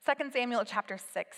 2 Samuel chapter 6.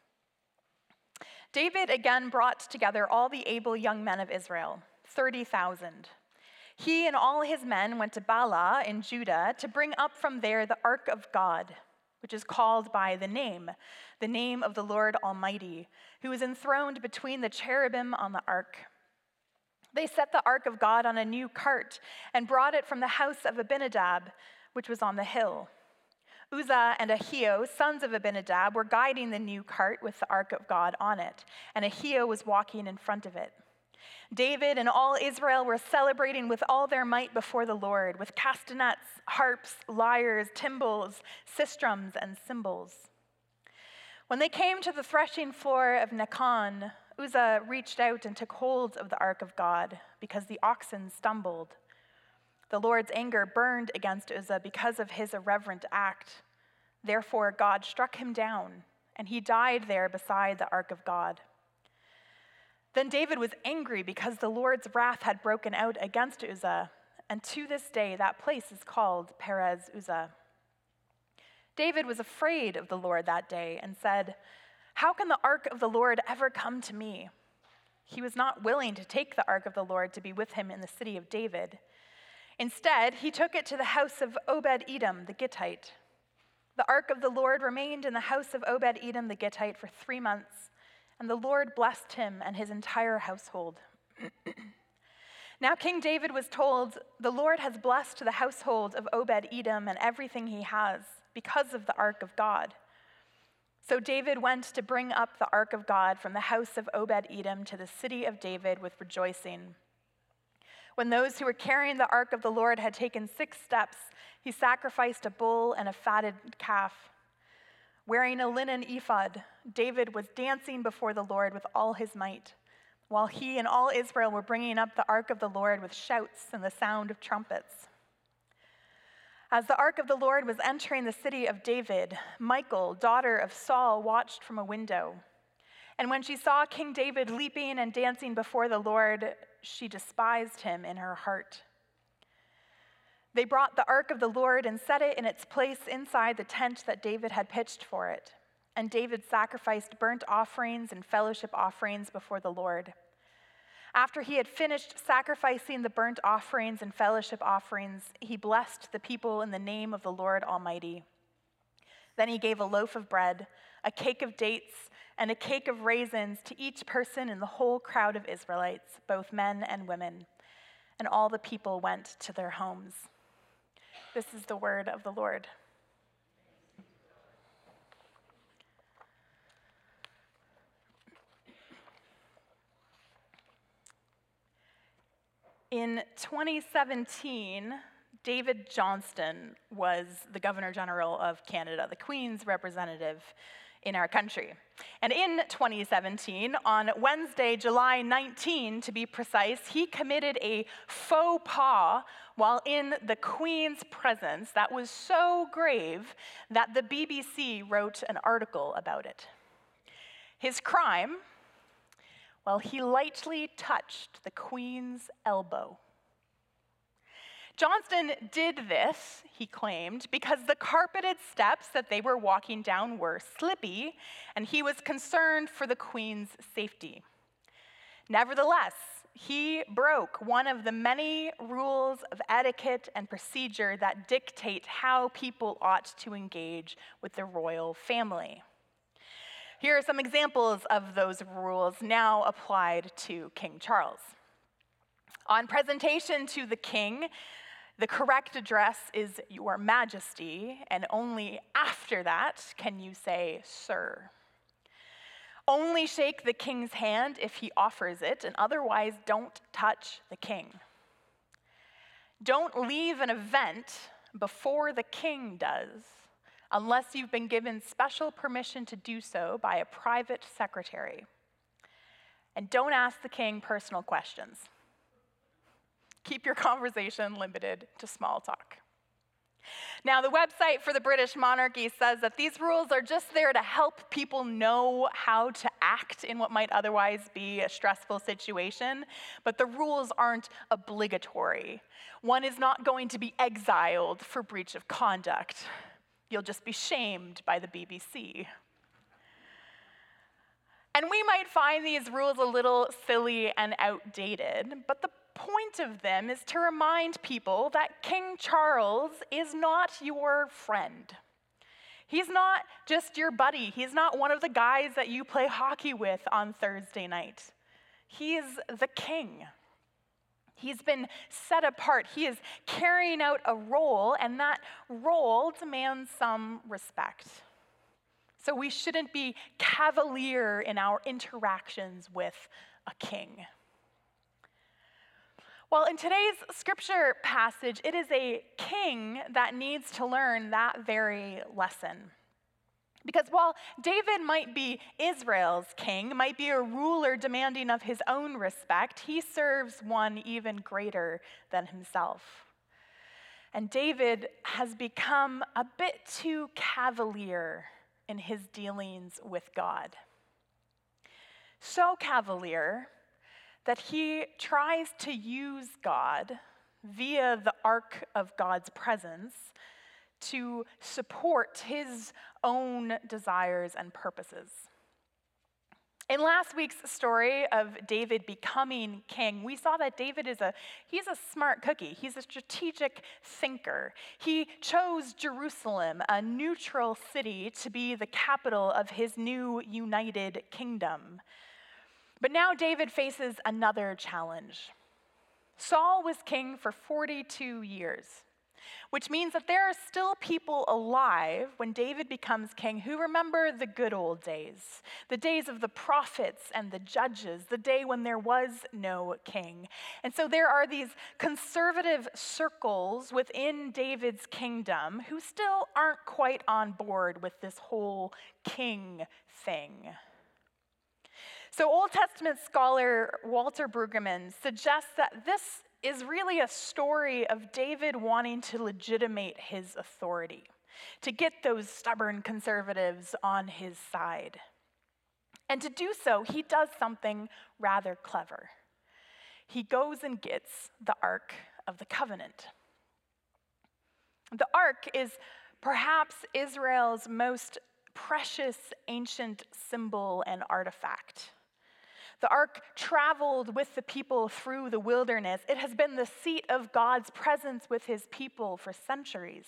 David again brought together all the able young men of Israel, 30,000. He and all his men went to Baalah in Judah to bring up from there the ark of God, which is called by the name of the Lord Almighty, who is enthroned between the cherubim on the ark. They set the ark of God on a new cart and brought it from the house of Abinadab, which was on the hill. Uzzah and Ahio, sons of Abinadab, were guiding the new cart with the ark of God on it, and Ahio was walking in front of it. David and all Israel were celebrating with all their might before the Lord, with castanets, harps, lyres, timbrels, sistrums, and cymbals. When they came to the threshing floor of Nacon, Uzzah reached out and took hold of the ark of God, because the oxen stumbled. The Lord's anger burned against Uzzah because of his irreverent act. Therefore, God struck him down, and he died there beside the ark of God. Then David was angry because the Lord's wrath had broken out against Uzzah, and to this day that place is called Perez Uzzah. David was afraid of the Lord that day and said, "How can the ark of the Lord ever come to me?" He was not willing to take the ark of the Lord to be with him in the city of David. Instead, he took it to the house of Obed-Edom the Gittite. The ark of the Lord remained in the house of Obed-Edom the Gittite for 3 months, and the Lord blessed him and his entire household. Now King David was told, "The Lord has blessed the household of Obed-Edom and everything he has, because of the ark of God." So David went to bring up the ark of God from the house of Obed-Edom to the city of David with rejoicing. When those who were carrying the ark of the Lord had taken 6 steps, he sacrificed a bull and a fatted calf. Wearing a linen ephod, David was dancing before the Lord with all his might, while he and all Israel were bringing up the ark of the Lord with shouts and the sound of trumpets. As the ark of the Lord was entering the city of David, Michal, daughter of Saul, watched from a window. And when she saw King David leaping and dancing before the Lord, she despised him in her heart. They brought the ark of the Lord and set it in its place inside the tent that David had pitched for it. And David sacrificed burnt offerings and fellowship offerings before the Lord. After he had finished sacrificing the burnt offerings and fellowship offerings, he blessed the people in the name of the Lord Almighty. Then he gave a loaf of bread, a cake of dates, and a cake of raisins to each person in the whole crowd of Israelites, both men and women. And all the people went to their homes. This is the word of the Lord. In 2017, David Johnston was the Governor General of Canada, the Queen's representative in our country. And in 2017, on Wednesday, July 19 to be precise, he committed a faux pas while in the Queen's presence that was so grave that the BBC wrote an article about it. His crime? Well, he lightly touched the Queen's elbow. Johnston did this, he claimed, because the carpeted steps that they were walking down were slippy, and he was concerned for the Queen's safety. Nevertheless, he broke one of the many rules of etiquette and procedure that dictate how people ought to engage with the royal family. Here are some examples of those rules now applied to King Charles. On presentation to the king, the correct address is Your Majesty, and only after that can you say, Sir. Only shake the king's hand if he offers it, and otherwise don't touch the king. Don't leave an event before the king does, unless you've been given special permission to do so by a private secretary. And don't ask the king personal questions. Keep your conversation limited to small talk. Now, the website for the British monarchy says that these rules are just there to help people know how to act in what might otherwise be a stressful situation, but the rules aren't obligatory. One is not going to be exiled for breach of conduct. You'll just be shamed by the BBC. And we might find these rules a little silly and outdated, but the point of them is to remind people that King Charles is not your friend. He's not just your buddy. He's not one of the guys that you play hockey with on Thursday night. He is the king. He's been set apart. He is carrying out a role, and that role demands some respect. So we shouldn't be cavalier in our interactions with a king. Well, in today's scripture passage, it is a king that needs to learn that very lesson. Because while David might be Israel's king, might be a ruler demanding of his own respect, he serves one even greater than himself. And David has become a bit too cavalier in his dealings with God. So cavalier that he tries to use God via the ark of God's presence to support his own desires and purposes. In last week's story of David becoming king, we saw that David he's a smart cookie. He's a strategic thinker. He chose Jerusalem, a neutral city, to be the capital of his new united kingdom. But now David faces another challenge. Saul was king for 42 years, which means that there are still people alive when David becomes king who remember the good old days, the days of the prophets and the judges, the day when there was no king. And so there are these conservative circles within David's kingdom who still aren't quite on board with this whole king thing. So Old Testament scholar Walter Brueggemann suggests that this is really a story of David wanting to legitimate his authority, to get those stubborn conservatives on his side. And to do so, he does something rather clever. He goes and gets the Ark of the Covenant. The Ark is perhaps Israel's most precious ancient symbol and artifact. The ark traveled with the people through the wilderness. It has been the seat of God's presence with his people for centuries.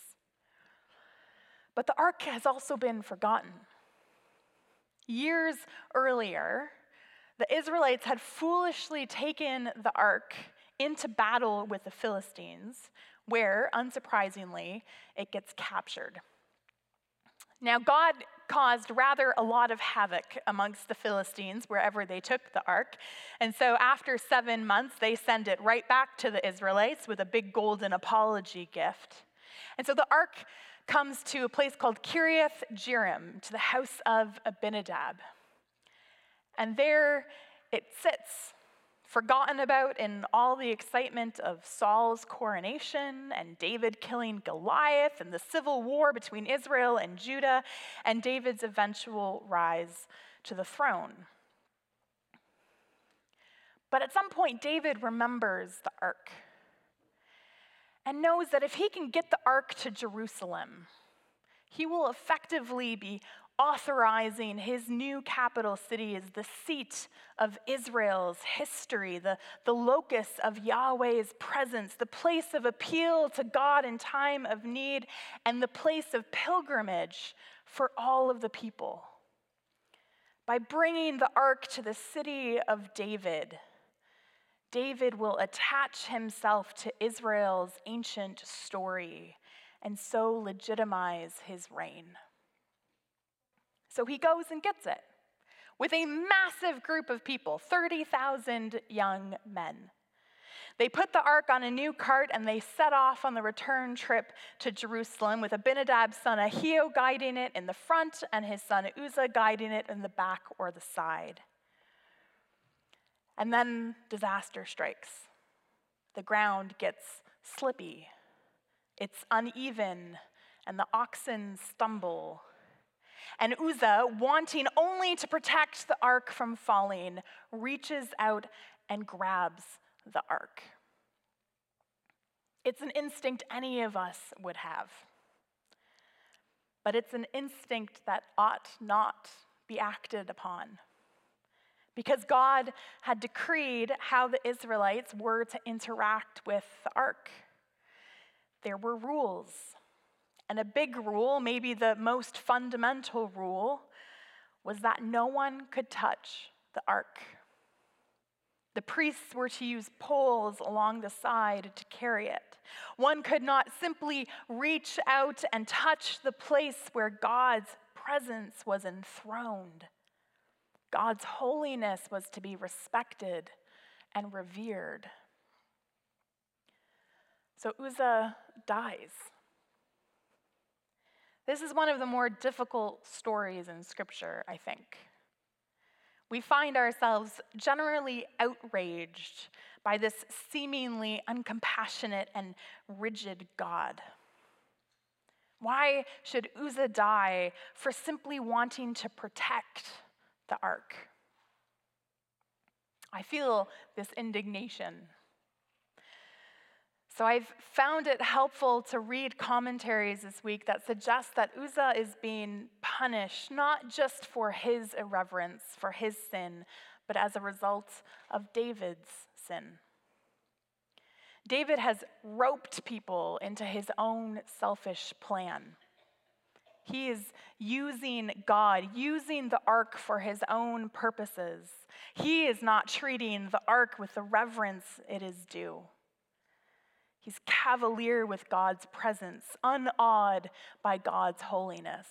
But the ark has also been forgotten. Years earlier, the Israelites had foolishly taken the ark into battle with the Philistines, where, unsurprisingly, it gets captured. Now, God caused rather a lot of havoc amongst the Philistines wherever they took the ark. And so after 7 months, they send it right back to the Israelites with a big golden apology gift. And so the ark comes to a place called Kiriath Jearim, to the house of Abinadab. And there it sits, forgotten about in all the excitement of Saul's coronation and David killing Goliath and the civil war between Israel and Judah and David's eventual rise to the throne. But at some point, David remembers the ark and knows that if he can get the ark to Jerusalem, he will effectively be authorizing his new capital city as the seat of Israel's history, the locus of Yahweh's presence, the place of appeal to God in time of need, and the place of pilgrimage for all of the people. By bringing the ark to the city of David, David will attach himself to Israel's ancient story and so legitimize his reign. So he goes and gets it with a massive group of people, 30,000 young men. They put the ark on a new cart and they set off on the return trip to Jerusalem with Abinadab's son Ahio guiding it in the front and his son Uzzah guiding it in the back or the side. And then disaster strikes. The ground gets slippy. It's uneven and the oxen stumble. And Uzzah, wanting only to protect the ark from falling, reaches out and grabs the ark. It's an instinct any of us would have. but it's an instinct that ought not be acted upon. Because God had decreed how the Israelites were to interact with the ark. There were rules. And a big rule, maybe the most fundamental rule, was that no one could touch the ark. The priests were to use poles along the side to carry it. One could not simply reach out and touch the place where God's presence was enthroned. God's holiness was to be respected and revered. So Uzzah dies. This is one of the more difficult stories in Scripture, I think. We find ourselves generally outraged by this seemingly uncompassionate and rigid God. Why should Uzzah die for simply wanting to protect the ark? I feel this indignation. So I've found it helpful to read commentaries this week that suggest that Uzzah is being punished not just for his irreverence, for his sin, but as a result of David's sin. David has roped people into his own selfish plan. He is using God, using the ark for his own purposes. He is not treating the ark with the reverence it is due. He's cavalier with God's presence, unawed by God's holiness.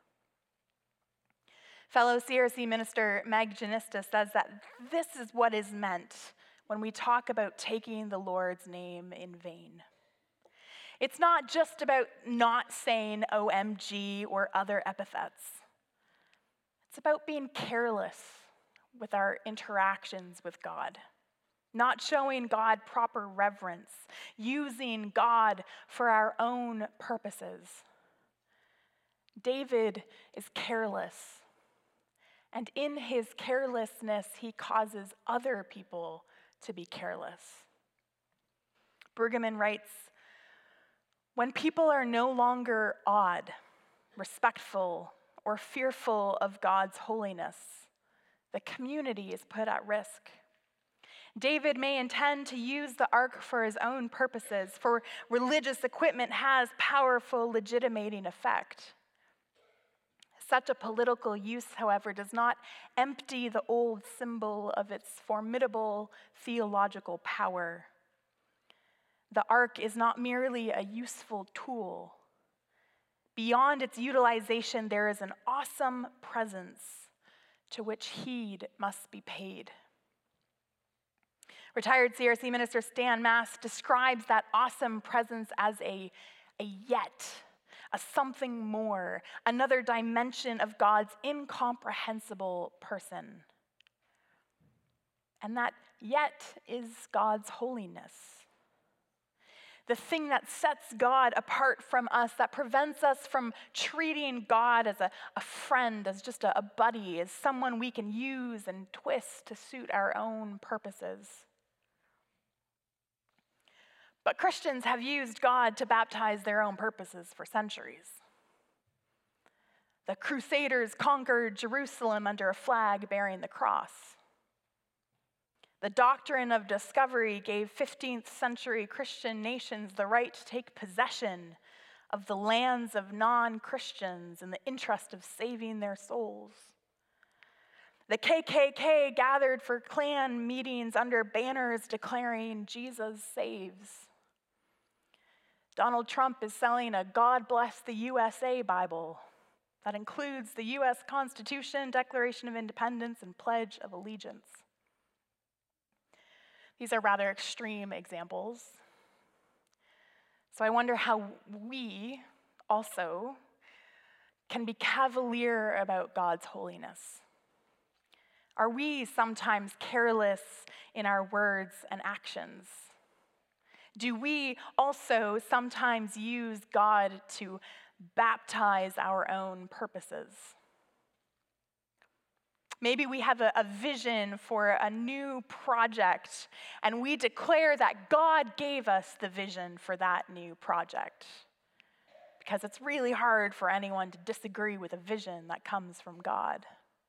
Fellow CRC minister Meg Janista says that this is what is meant when we talk about taking the Lord's name in vain. It's not just about not saying OMG or other epithets. It's about being careless with our interactions with God. Not showing God proper reverence, using God for our own purposes. David is careless, and in his carelessness, he causes other people to be careless. Brueggemann writes, when people are no longer awed, respectful, or fearful of God's holiness, the community is put at risk. David may intend to use the ark for his own purposes, for religious equipment has powerful legitimating effect. Such a political use, however, does not empty the old symbol of its formidable theological power. The ark is not merely a useful tool. Beyond its utilization, there is an awesome presence to which heed must be paid. Retired CRC minister Stan Mass describes that awesome presence as a yet, a something more, another dimension of God's incomprehensible person. And that yet is God's holiness. The thing that sets God apart from us, that prevents us from treating God as a friend, as just a buddy, as someone we can use and twist to suit our own purposes. But Christians have used God to baptize their own purposes for centuries. The Crusaders conquered Jerusalem under a flag bearing the cross. The doctrine of discovery gave 15th century Christian nations the right to take possession of the lands of non-Christians in the interest of saving their souls. The KKK gathered for Klan meetings under banners declaring Jesus saves. Donald Trump is selling a God Bless the USA Bible that includes the U.S. Constitution, Declaration of Independence, and Pledge of Allegiance. These are rather extreme examples. So I wonder how we also can be cavalier about God's holiness. Are we sometimes careless in our words and actions? Do we also sometimes use God to baptize our own purposes? Maybe we have a vision for a new project, and we declare that God gave us the vision for that new project. because it's really hard for anyone to disagree with a vision that comes from God.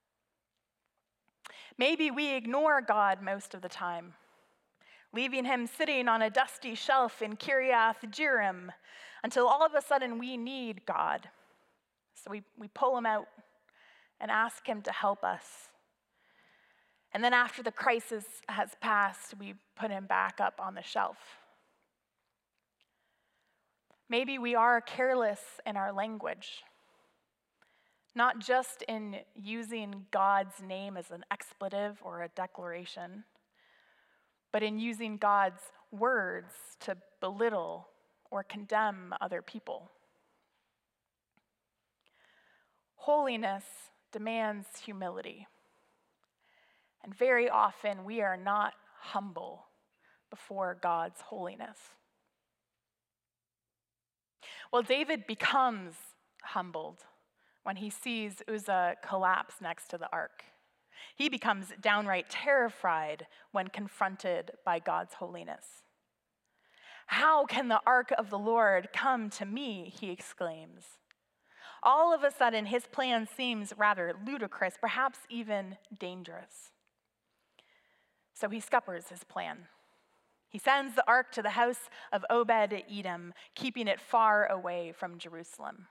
Maybe we ignore God most of the time, leaving him sitting on a dusty shelf in Kiriath Jearim until all of a sudden we need God. So we pull him out and ask him to help us. And then after the crisis has passed, we put him back up on the shelf. Maybe we are careless in our language, not just in using God's name as an expletive or a declaration, but in using God's words to belittle or condemn other people. Holiness demands humility, and very often we are not humble before God's holiness. Well, David becomes humbled when he sees Uzzah collapse next to the ark. He becomes downright terrified when confronted by God's holiness. "How can the ark of the Lord come to me?" he exclaims. All of a sudden, his plan seems rather ludicrous, perhaps even dangerous. So he scuppers his plan. He sends the ark to the house of Obed-Edom, keeping it far away from Jerusalem.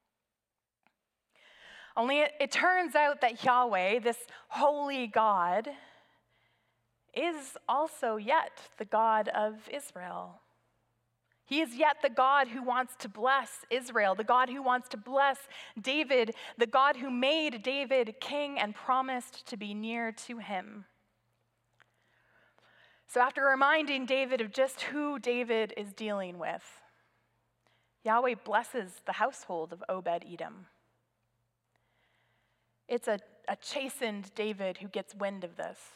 Only it turns out that Yahweh, this holy God, is also yet the God of Israel. He is yet the God who wants to bless Israel, the God who wants to bless David, the God who made David king and promised to be near to him. So after reminding David of just who David is dealing with, Yahweh blesses the household of Obed-Edom. It's a chastened David who gets wind of this.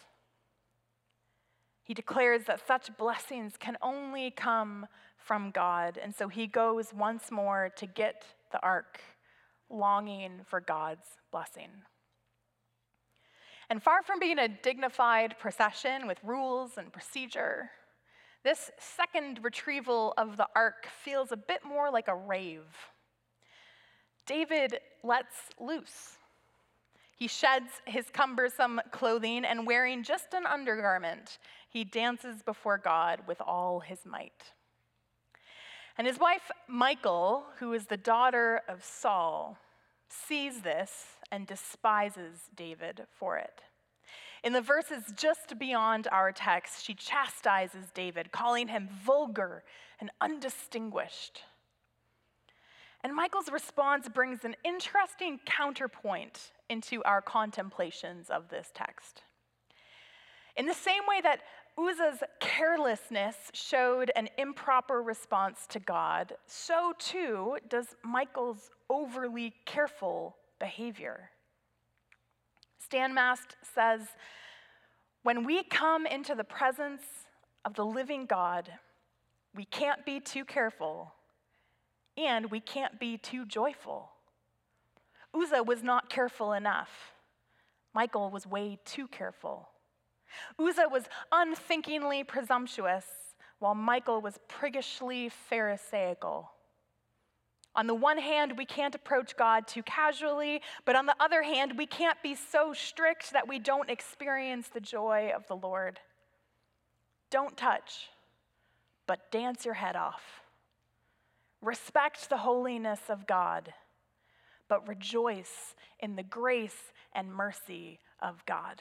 He declares that such blessings can only come from God, and so he goes once more to get the ark, longing for God's blessing. And far from being a dignified procession with rules and procedure, this second retrieval of the ark feels a bit more like a rave. David lets loose. He sheds his cumbersome clothing, and wearing just an undergarment, he dances before God with all his might. And his wife, Michal, who is the daughter of Saul, sees this and despises David for it. In the verses just beyond our text, she chastises David, calling him vulgar and undistinguished. And Michal's response brings an interesting counterpoint into our contemplations of this text. In the same way that Uzzah's carelessness showed an improper response to God, so too does Michal's overly careful behavior. Stan Mast says, "When we come into the presence of the living God, we can't be too careful, and we can't be too joyful." Uzzah was not careful enough. Michal was way too careful. Uzzah was unthinkingly presumptuous, while Michal was priggishly pharisaical. On the one hand, we can't approach God too casually, but on the other hand, we can't be so strict that we don't experience the joy of the Lord. Don't touch, but dance your head off. Respect the holiness of God, but rejoice in the grace and mercy of God.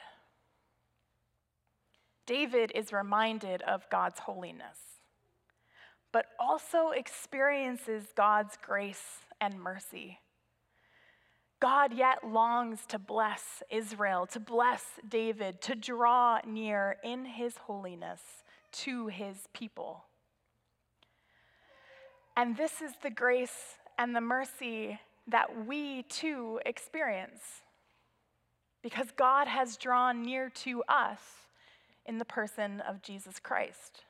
David is reminded of God's holiness, but also experiences God's grace and mercy. God yet longs to bless Israel, to bless David, to draw near in his holiness to his people. And this is the grace and the mercy that we too experience, because God has drawn near to us in the person of Jesus Christ.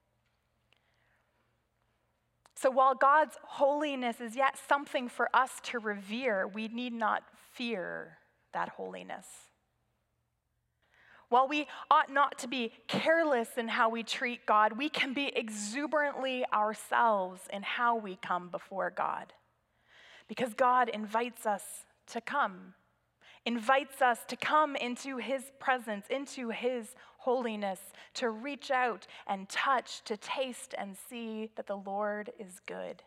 So while God's holiness is yet something for us to revere, we need not fear that holiness. While we ought not to be careless in how we treat God, we can be exuberantly ourselves in how we come before God. Because God invites us to come, invites us to come into his presence, into his holiness, to reach out and touch, to taste and see that the Lord is good.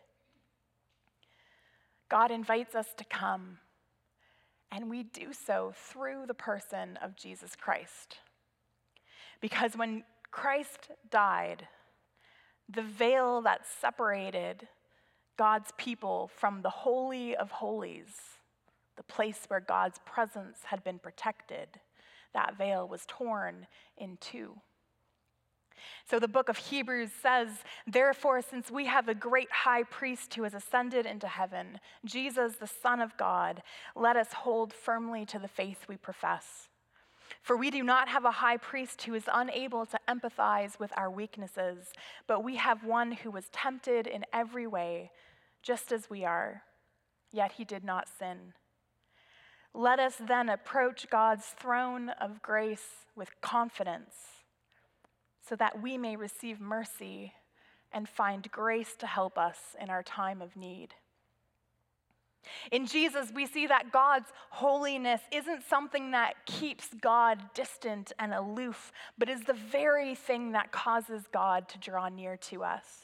God invites us to come, and we do so through the person of Jesus Christ. Because when Christ died, the veil that separated God's people from the Holy of Holies, the place where God's presence had been protected, that veil was torn in two. So the book of Hebrews says, therefore, since we have a great high priest who has ascended into heaven, Jesus, the Son of God, let us hold firmly to the faith we profess. For we do not have a high priest who is unable to empathize with our weaknesses, but we have one who was tempted in every way, just as we are, yet he did not sin. Let us then approach God's throne of grace with confidence, so that we may receive mercy and find grace to help us in our time of need. In Jesus, we see that God's holiness isn't something that keeps God distant and aloof, but is the very thing that causes God to draw near to us.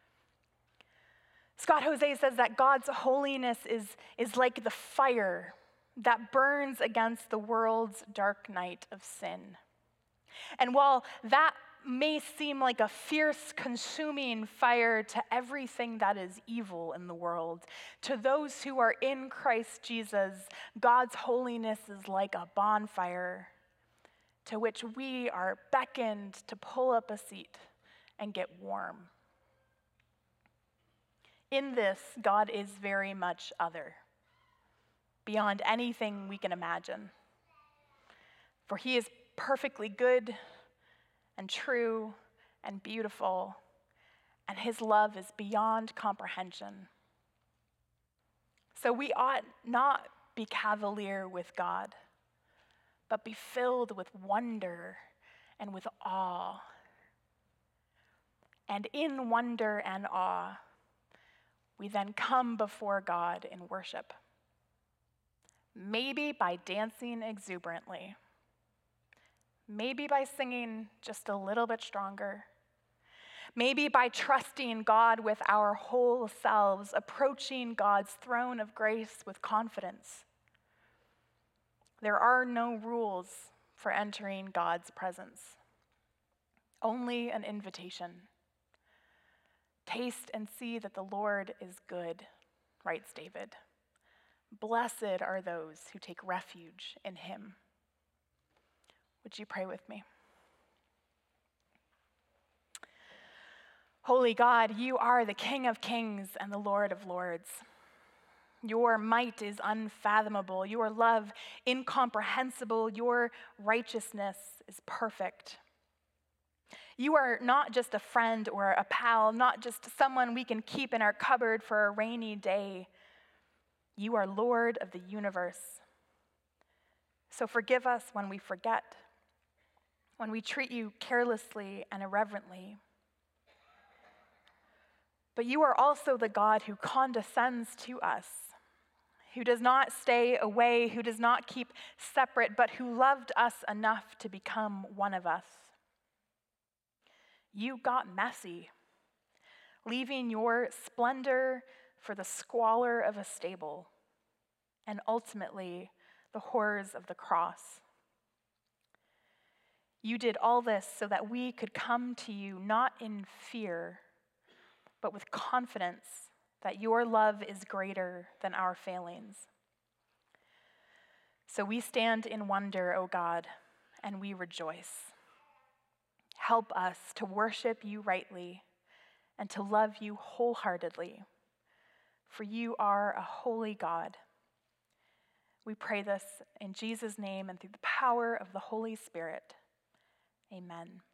Scott Jose says that God's holiness is like the fire that burns against the world's dark night of sin. And while that may seem like a fierce, consuming fire to everything that is evil in the world, to those who are in Christ Jesus, God's holiness is like a bonfire to which we are beckoned to pull up a seat and get warm. In this, God is very much other, beyond anything we can imagine. For he is perfectly good and true and beautiful, and his love is beyond comprehension. So we ought not be cavalier with God, but be filled with wonder and with awe. And in wonder and awe, we then come before God in worship. Maybe by dancing exuberantly. Maybe by singing just a little bit stronger. Maybe by trusting God with our whole selves, approaching God's throne of grace with confidence. There are no rules for entering God's presence, only an invitation. Taste and see that the Lord is good, writes David. Blessed are those who take refuge in him. Would you pray with me? Holy God, you are the King of kings and the Lord of lords. Your might is unfathomable, your love incomprehensible, your righteousness is perfect. You are not just a friend or a pal, not just someone we can keep in our cupboard for a rainy day. You are Lord of the universe. So forgive us when we forget, when we treat you carelessly and irreverently. But you are also the God who condescends to us, who does not stay away, who does not keep separate, but who loved us enough to become one of us. You got messy, leaving your splendor for the squalor of a stable, and ultimately the horrors of the cross. You did all this so that we could come to you not in fear, but with confidence that your love is greater than our failings. So we stand in wonder, O God, and we rejoice. Help us to worship you rightly and to love you wholeheartedly, for you are a holy God. We pray this in Jesus' name and through the power of the Holy Spirit. Amen.